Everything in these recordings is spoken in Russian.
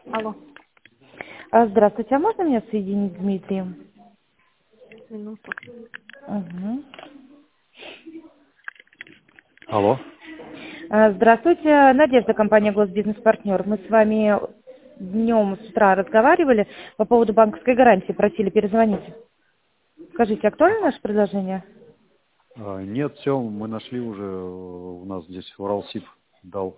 Алло, Здравствуйте, а можно меня соединить с Дмитрием? минуту. Мгм. Алло. Здравствуйте, Надежда, компания «Госбизнес-партнер». Мы с вами днем с утра разговаривали по поводу банковской гарантии, просили перезвонить. Скажите, актуально наше предложение? Нет, все, мы нашли уже, у нас здесь Уралсиб дал.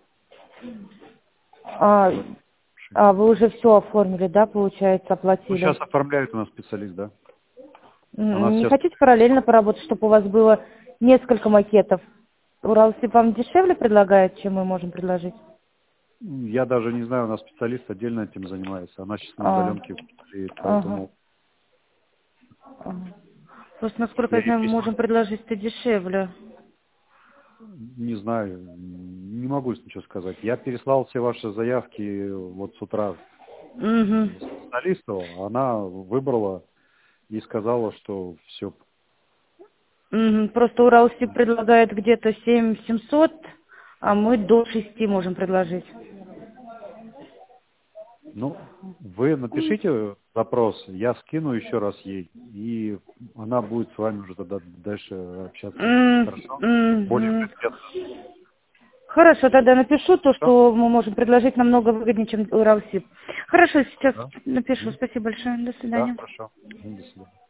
А, вы уже все оформили, да, получается, Ну, оплатили? сейчас оформляет у нас специалист, да? У нас Не сейчас, хотите параллельно поработать, чтобы у вас было несколько макетов? Уралсиб вам дешевле предлагает, чем мы можем предложить? я даже не знаю, у нас специалист отдельно этим занимается. Она сейчас на А, удаленке, и ага. поэтому Ага. Просто, насколько я я ей знаю, мы письма можем предложить это дешевле. не знаю, не могу ничего сказать. Я переслал все ваши заявки вот с утра Угу. специалисту, она выбрала и сказала, что все. Угу. Просто Уралсиб предлагает где-то 7 700, а мы до 6 можем предложить. Ну, вы напишите запрос, я скину еще раз ей, и она будет с вами уже тогда дальше общаться. Хорошо? Более Мгм. конкретно. Хорошо, тогда напишу то, Хорошо? что мы можем предложить намного выгоднее, чем Уралсиб. Хорошо, сейчас Да? напишу. Мгм. Спасибо большое. До Да, свидания. хорошо. До свидания.